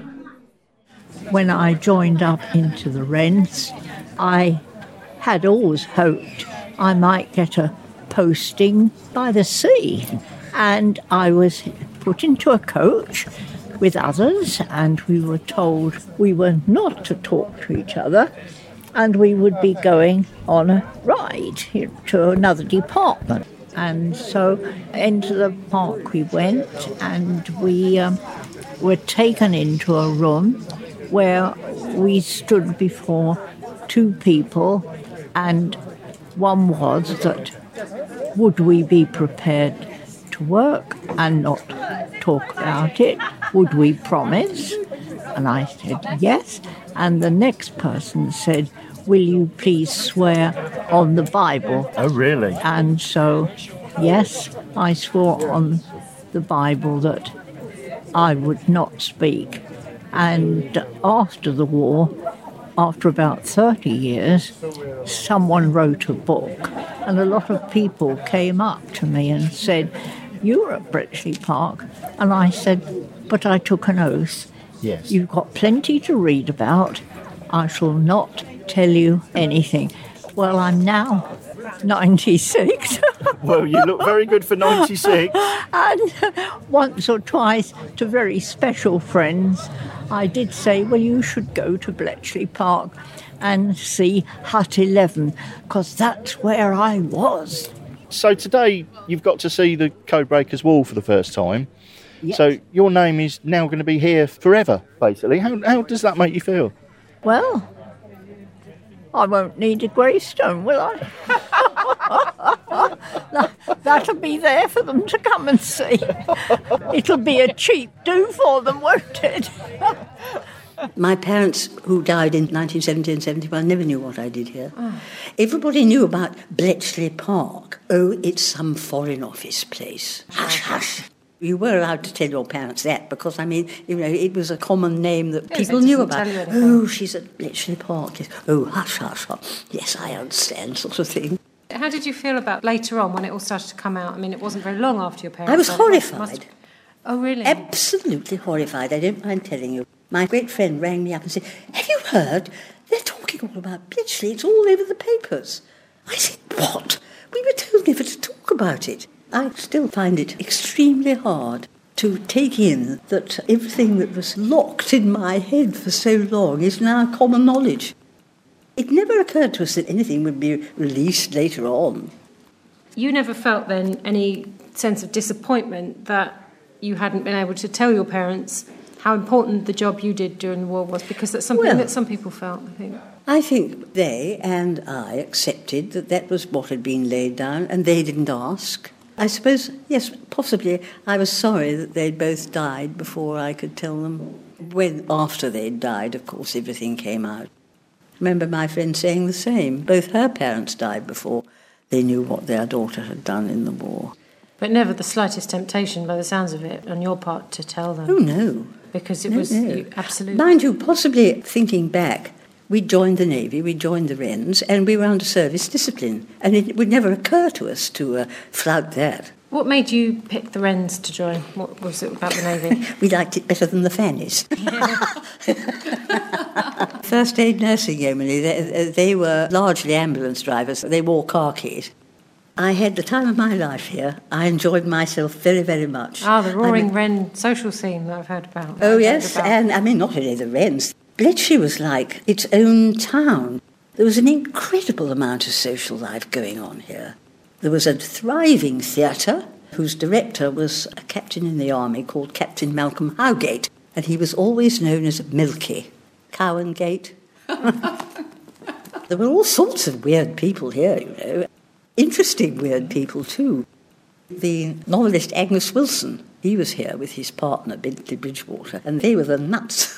When I joined up into the Wrens, I had always hoped I might get a posting by the sea. And I was put into a coach with others, and we were told we were not to talk to each other, and we would be going on a ride to another department. And so into the park we went, and we were taken into a room where we stood before 2 people, and one was that would we be prepared to work and not talk about it? Would we promise? And I said yes. And the next person said, will you please swear on the Bible? Oh, really? And so, yes, I swore on the Bible that I would not speak. And after the war, after about 30 years, someone wrote a book, and a lot of people came up to me and said, you were at Bletchley Park. And I said, but I took an oath. Yes. You've got plenty to read about. I shall not tell you anything. Well, I'm now 96. Well, you look very good for 96. And once or twice to very special friends, I did say, well, you should go to Bletchley Park and see Hut 11, because that's where I was. So today you've got to see the Codebreakers Wall for the first time. Yes. So your name is now going to be here forever, basically. How does that make you feel? Well, I won't need a gravestone, will I? That'll be there for them to come and see. It'll be a cheap do for them, won't it? My parents, who died in 1970 and 71, never knew what I did here. Oh. Everybody knew about Bletchley Park. Oh, it's some Foreign Office place. Hush, hush. You were allowed to tell your parents that because, I mean, you know, it was a common name that people knew about. Oh, she's at Bletchley Park. Yes. Oh, hush, hush, hush. Yes, I understand, sort of thing. How did you feel about later on when it all started to come out? I mean, it wasn't very long after your parents... I was horrified. Oh, really? Absolutely horrified. I don't mind telling you. My great friend rang me up and said, have you heard? They're talking all about Bletchley. It's all over the papers. I said, what? We were told never to talk about it. I still find it extremely hard to take in that everything that was locked in my head for so long is now common knowledge. It never occurred to us that anything would be released later on. You never felt then any sense of disappointment that you hadn't been able to tell your parents how important the job you did during the war was, because that's something that some people felt, I think. I think they and I accepted that that was what had been laid down, and they didn't ask. I suppose, yes, possibly I was sorry that they'd both died before I could tell them. When, after they'd died, of course, everything came out. I remember my friend saying the same. Both her parents died before they knew what their daughter had done in the war. But never the slightest temptation, by the sounds of it, on your part to tell them. Oh, no. Because it was absolutely... Mind you, possibly thinking back, we joined the Navy, we joined the Wrens, and we were under service discipline. And it would never occur to us to flout that. What made you pick the Wrens to join? What was it about the Navy? We liked it better than the Fannies. First aid nursing yeomanry, they were largely ambulance drivers. They wore khakis. I had the time of my life here. I enjoyed myself very, very much. Ah, the Roaring Wren social scene that I've heard about. Oh, yes, and I mean, not only the Wrens. Bletchley was like its own town. There was an incredible amount of social life going on here. There was a thriving theatre whose director was a captain in the army called Captain Malcolm Howgate, and he was always known as Milky. Cowangate. There were all sorts of weird people here, you know. Interesting weird people, too. The novelist Agnes Wilson, he was here with his partner, Bentley Bridgewater, and they were the nuts.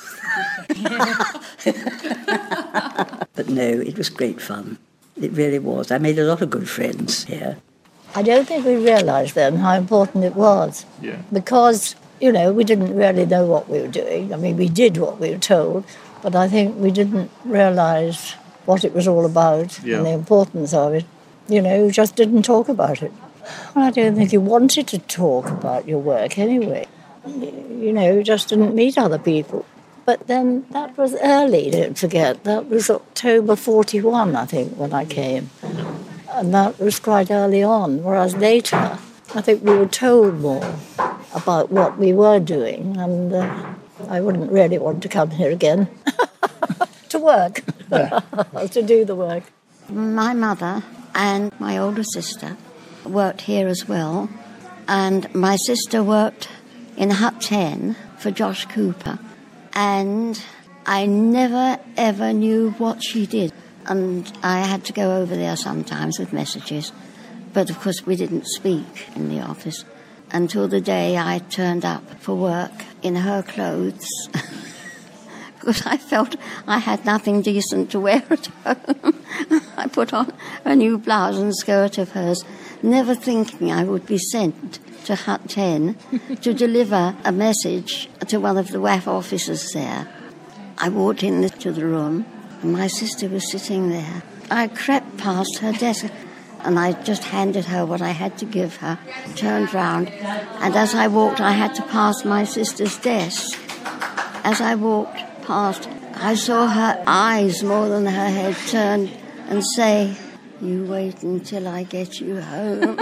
But no, it was great fun. It really was. I made a lot of good friends here. I don't think we realised then how important it was. Yeah. Because, you know, we didn't really know what we were doing. I mean, we did what we were told, but I think we didn't realise what it was all about and the importance of it. You know, you just didn't talk about it. Well, I don't think you wanted to talk about your work anyway. You know, you just didn't meet other people. But then that was early, don't forget. That was October 41, I think, when I came. And that was quite early on, whereas later, I think we were told more about what we were doing, and I wouldn't really want to come here again to work, to do the work. My mother and my older sister worked here as well, and my sister worked in Hut 10 for Josh Cooper, and I never ever knew what she did, and I had to go over there sometimes with messages, but of course we didn't speak in the office until the day I turned up for work in her clothes because I felt I had nothing decent to wear at home. I put on a new blouse and skirt of hers, never thinking I would be sent to Hut 10 to deliver a message to one of the WAF officers there. I walked into the room, and my sister was sitting there. I crept past her desk, and I just handed her what I had to give her, turned round, and as I walked, I had to pass my sister's desk. As I walked past, I saw her eyes more than her head turn and say, "You wait until I get you home."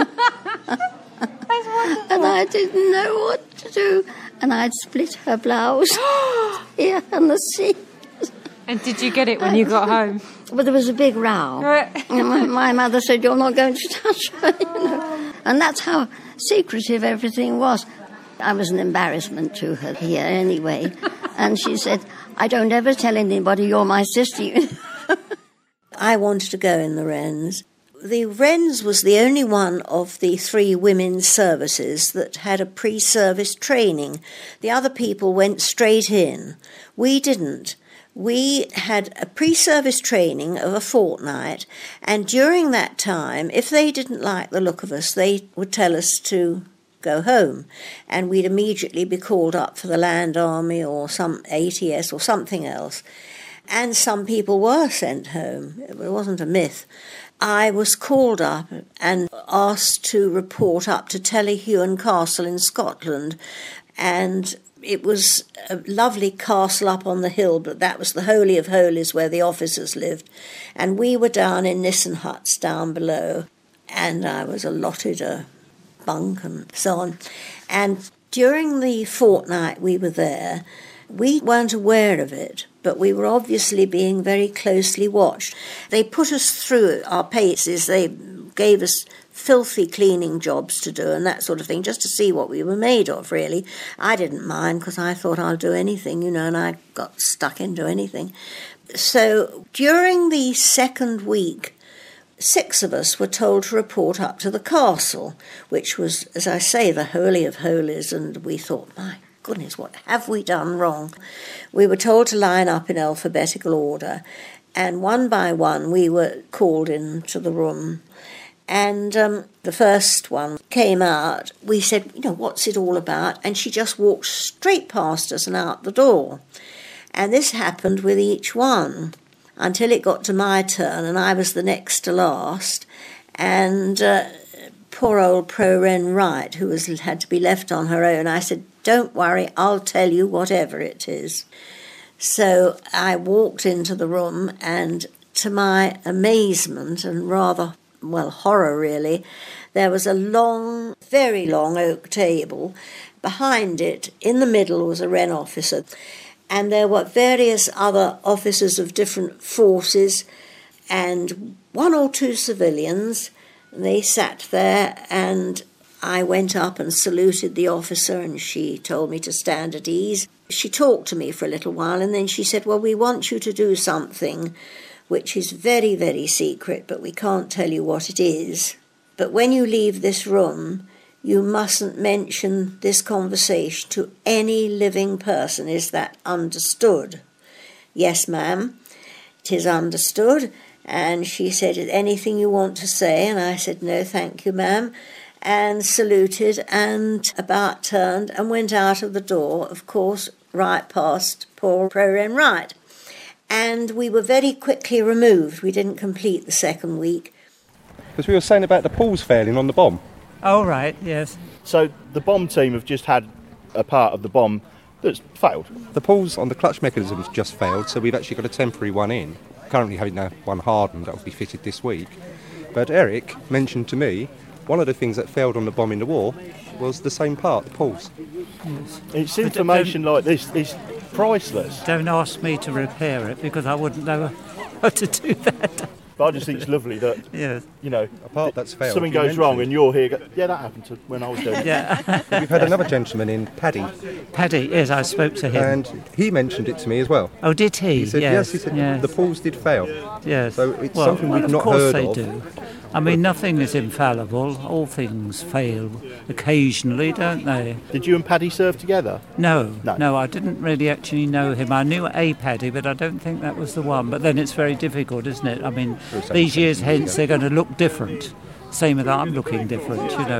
And I didn't know what to do, and I'd split her blouse here on the seat. And did you get it when you got home? Well, there was a big row. And my mother said, "You're not going to touch her," you know. And that's how secretive everything was. I was an embarrassment to her here anyway. And she said, "I don't ever tell anybody you're my sister." I wanted to go in the Wrens. The Wrens was the only one of the 3 women's services that had a pre-service training. The other people went straight in. We didn't. We had a pre-service training of a fortnight, and during that time, if they didn't like the look of us, they would tell us to go home, and we'd immediately be called up for the Land Army or some ATS or something else. And some people were sent home. It wasn't a myth. I was called up and asked to report up to Tellyhuan Castle in Scotland, and it was a lovely castle up on the hill, but that was the Holy of Holies where the officers lived. And we were down in Nissen huts down below, and I was allotted a bunk and so on. And during the fortnight we were there, we weren't aware of it, but we were obviously being very closely watched. They put us through our paces. They gave us filthy cleaning jobs to do and that sort of thing, just to see what we were made of, really. I didn't mind because I thought I'll do anything, and I got stuck into anything. So during the second week, 6 of us were told to report up to the castle, which was, as I say, the Holy of Holies, and we thought, my goodness, what have we done wrong? We were told to line up in alphabetical order, and one by one we were called into the room. And the first one came out. We said, what's it all about? And she just walked straight past us and out the door. And this happened with each one until it got to my turn, and I was the next to last. And poor old Pro-Ren Wright, who had to be left on her own, I said, don't worry, I'll tell you whatever it is. So I walked into the room, and to my amazement and rather, horror really, there was a long, very long oak table. Behind it, in the middle, was a Wren officer, and there were various other officers of different forces and 1 or 2 civilians. They sat there, and I went up and saluted the officer, and she told me to stand at ease. She talked to me for a little while, and then she said, well, we want you to do something which is very, very secret, but we can't tell you what it is. But when you leave this room, you mustn't mention this conversation to any living person. Is that understood? Yes, ma'am, it is understood. And she said, anything you want to say? And I said, no, thank you, ma'am, and saluted and about turned and went out of the door, of course, right past poor Pro-Ren Wright. And we were very quickly removed. We didn't complete the second week. Because we were saying about the pulls failing on the bomb. Oh, right, yes. So the bomb team have just had a part of the bomb that's failed. The pulls on the clutch mechanisms just failed, so we've actually got a temporary one in. Currently having one hardened that will be fitted this week. But Eric mentioned to me one of the things that failed on the bomb in the war was the same part, the pulls. Yes. It's information like this is priceless. Don't ask me to repair it because I wouldn't know how to do that. But I just think it's lovely that, yes. A part that's failed. Something goes wrong and you're here, that happened when I was doing it. Yeah. We've had another gentleman in, Paddy. Paddy, yes, I spoke to him. And he mentioned it to me as well. Oh, did he? He said, yes, he said the pulls did fail. Yes. So it's something we've not heard of. Of course they do. I mean, nothing is infallible. All things fail occasionally, don't they? Did you and Paddy serve together? No, I didn't really actually know him. I knew a Paddy, but I don't think that was the one. But then it's very difficult, isn't it? I mean, these years hence, they're going to look different. Same with I'm looking different,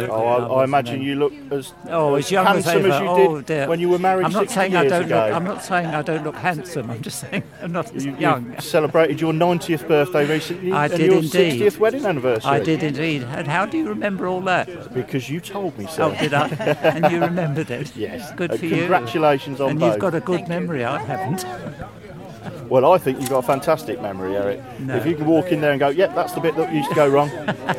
I imagine you look as young handsome as you did when you were married 60 years ago. I'm not saying I don't look handsome. I'm just saying I'm not as young. You celebrated your 90th birthday recently. I did your indeed. 60th wedding anniversary. I did indeed. And how do you remember all that? Because you told me so. Oh, did I? And you remembered it? Yes. Good for you. Congratulations on and both. You've got a good memory. I haven't. Well, I think you've got a fantastic memory, Eric. No. If you can walk in there and go, yep, that's the bit that used to go wrong.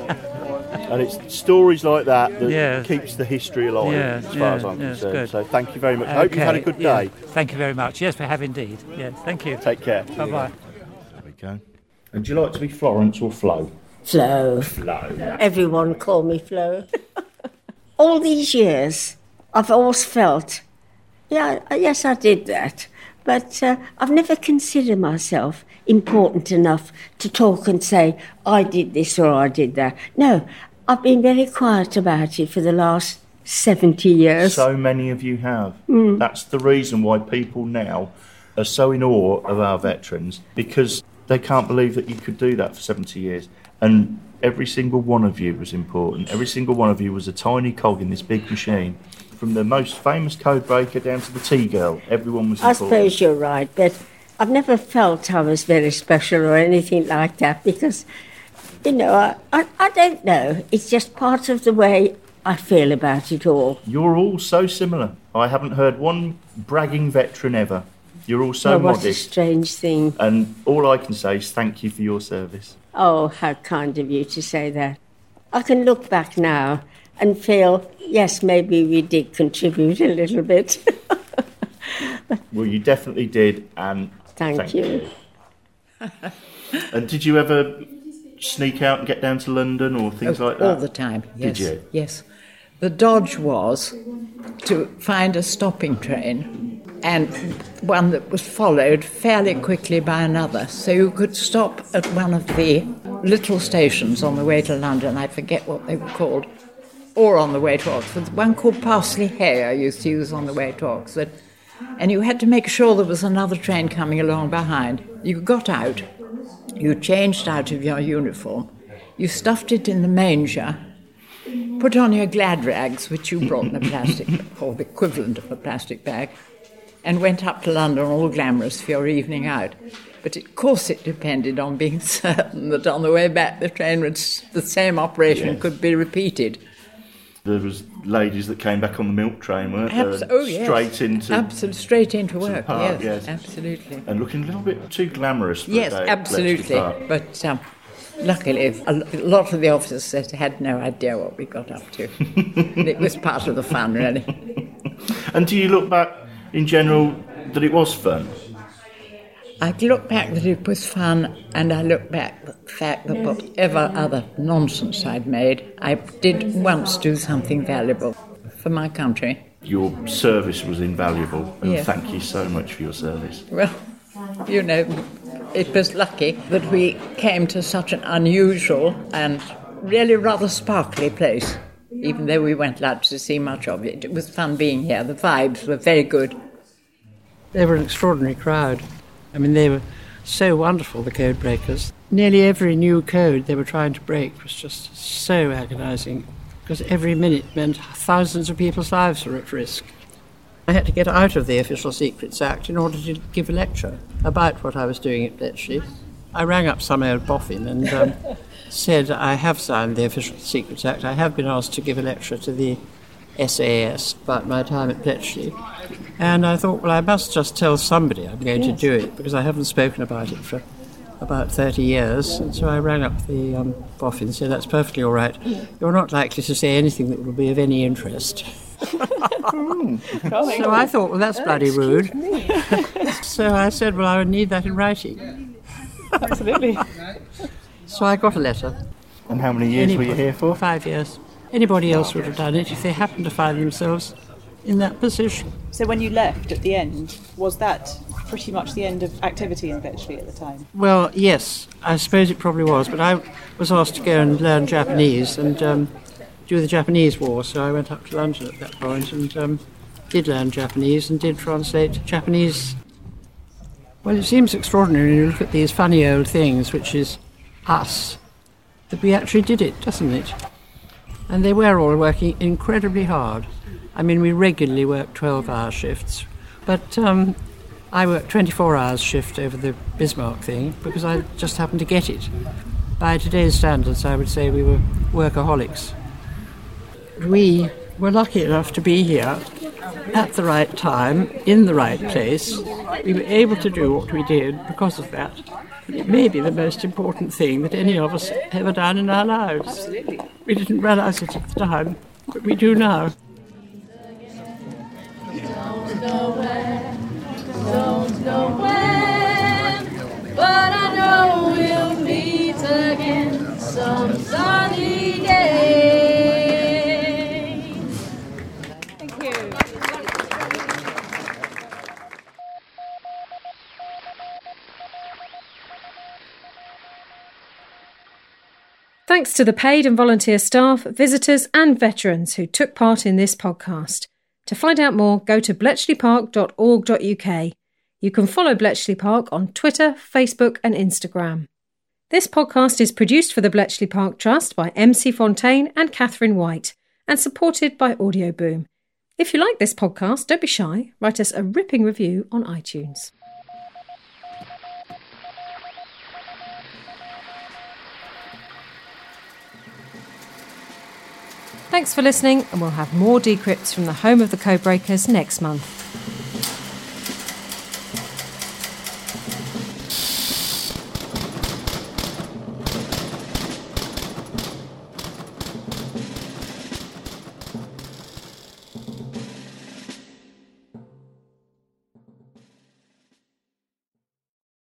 And it's stories like that keeps the history alive, as far as I'm concerned. Good. So thank you very much. I hope you've had a good day. Thank you very much. Yes, we have indeed. Yes, thank you. Take care. Bye-bye. There we go. And do you like to be Florence or Flo? Flo. Flo. Everyone call me Flo. All these years, I've always felt, yes, I did that. But I've never considered myself important enough to talk and say, I did this or I did that. No, I've been very quiet about it for the last 70 years. So many of you have. Mm. That's the reason why people now are so in awe of our veterans, because they can't believe that you could do that for 70 years. And every single one of you was important. Every single one of you was a tiny cog in this big machine. From the most famous code breaker down to the tea girl, everyone was important. I suppose you're right, but I've never felt I was very special or anything like that because, I don't know. It's just part of the way I feel about it all. You're all so similar. I haven't heard one bragging veteran ever. You're all so modest. What a strange thing. And all I can say is thank you for your service. Oh, how kind of you to say that. I can look back now and feel, yes, maybe we did contribute a little bit. Well, you definitely did, and thank you. And did you ever sneak out and get down to London or things like that? All the time, yes. Did you? Yes. The dodge was to find a stopping train, and one that was followed fairly quickly by another. So you could stop at one of the little stations on the way to London, I forget what they were called, or on the way to Oxford. One called Parsley Hay I used to use on the way to Oxford. And you had to make sure there was another train coming along behind. You got out, you changed out of your uniform, you stuffed it in the manger, put on your glad rags, which you brought in a plastic, or the equivalent of a plastic bag, and went up to London all glamorous for your evening out. But of course it depended on being certain that on the way back the same operation could be repeated. There was ladies that came back on the milk train, weren't there? Straight into work, Park, yes, absolutely. And looking a little bit too glamorous for Yes, a day absolutely. at Bletchley Park. But luckily, a lot of the officers had no idea what we got up to. And it was part of the fun, really. And do you look back, in general, that it was fun? I look back that it was fun, and I look back at the fact that whatever other nonsense I'd made, I did once do something valuable for my country. Your service was invaluable, and Yes. thank you so much for your service. Well, you know, it was lucky that we came to such an unusual and really rather sparkly place, even though we weren't allowed to see much of it. It was fun being here. The vibes were very good. They were an extraordinary crowd. I mean, they were so wonderful, the code breakers. Nearly every new code they were trying to break was just so agonising, because every minute meant thousands of people's lives were at risk. I had to get out of the Official Secrets Act in order to give a lecture about what I was doing at Bletchley. I rang up some old boffin and said, I have signed the Official Secrets Act. I have been asked to give a lecture to the SAS about my time at Bletchley. And I thought, well, I must just tell somebody I'm going to do it, because I haven't spoken about it for about 30 years. And so I rang up the boffin and said, that's perfectly all right. You're not likely to say anything that will be of any interest. So I thought, well, that's bloody rude. So I said, well, I would need that in writing. Absolutely. So I got a letter. And how many years were you here for? 5 years. Anybody else would have done it if they happened to find themselves in that position. So when you left at the end, was that pretty much the end of activity in Bletchley at the time? Well, yes, I suppose it probably was, but I was asked to go and learn Japanese and do the Japanese War, so I went up to London at that point and did learn Japanese and did translate Japanese. Well, it seems extraordinary when you look at these funny old things, which is us, that we actually did it, doesn't it? And they were all working incredibly hard. I mean, we regularly worked 12-hour shifts, but I worked 24 hours shift over the Bismarck thing because I just happened to get it. By today's standards, I would say we were workaholics. We were lucky enough to be here at the right time, in the right place. We were able to do what we did because of that. It may be the most important thing that any of us ever done in our lives. Absolutely. We didn't realise it at the time, but we do now. Don't know when, but I know we'll meet again some sunny day. Thank you. Thanks to the paid and volunteer staff, visitors and veterans who took part in this podcast. To find out more, go to bletchleypark.org.uk. You can follow Bletchley Park on Twitter, Facebook and Instagram. This podcast is produced for the Bletchley Park Trust by MC Fontaine and Catherine White and supported by Audio Boom. If you like this podcast, don't be shy. Write us a ripping review on iTunes. Thanks for listening, and we'll have more decrypts from the home of the Codebreakers next month.